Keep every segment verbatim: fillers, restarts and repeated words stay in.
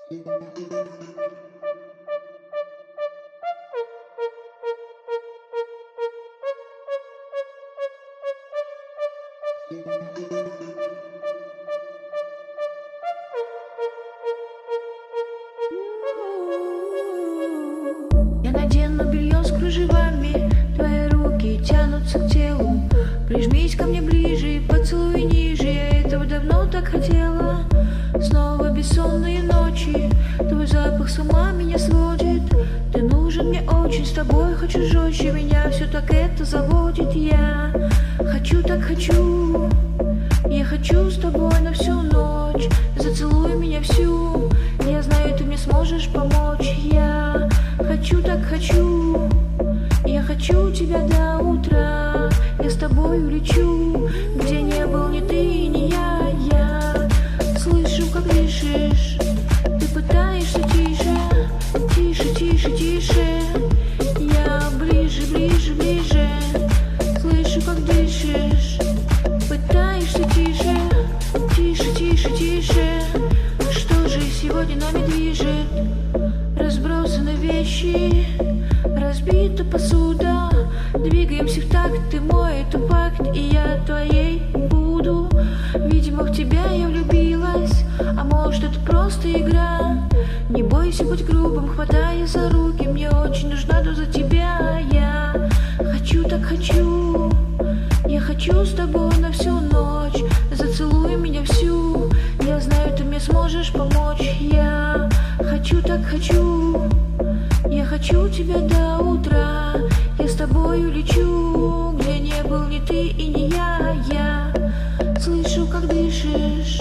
Я надену белье с кружевами, твои руки тянутся к телу. Прижмись ко мне ближе и поцелуй ниже, я этого давно так хотела. Снова бессонные ночи, твой запах с ума меня сводит. Ты нужен мне очень, с тобой хочу жестче, меня все так это заводит. Я хочу, так хочу, я хочу с тобой на всю ночь. Зацелуй меня всю, я знаю, ты мне сможешь помочь. Я хочу, так хочу, я хочу тебя до утра. Я с тобой улечу, где не был ни ты, ни я. Я слышу, как дышишь, ты пытаешься тише, тише, тише, тише. Я ближе, ближе, ближе, слышу, как дышишь, пытаешься тише, тише, тише, тише. Что же сегодня нами движет? Разбросаны вещи, разбита посуда. Двигаемся в такт, ты мой, это факт, и я твоей буду. Видимо, в тебя я влюбилась, а может, это просто игра. Не бойся быть грубым, хватая за руки, мне очень нужна доза тебя. Я хочу, так хочу, я хочу с тобой на всю ночь. Зацелуй меня всю, я знаю, ты мне сможешь помочь. Я хочу, так хочу, я хочу тебя до утра. Я с тобой улечу, где не был ни ты и не я. Я слышу, как дышишь,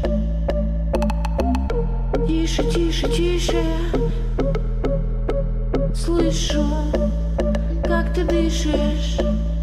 тише, тише, тише. Слышу, как ты дышишь,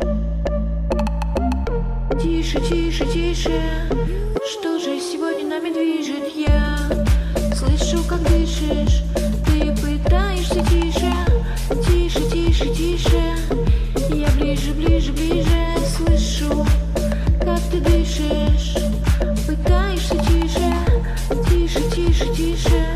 тише, тише, тише. Что же сегодня нами движет? Я слышу, как дышишь, ты пытаешься тише, тише, тише, тише. Я ближе, ближе, ближе, слышу, как ты дышишь, пытаешься тише, тише, тише, тише.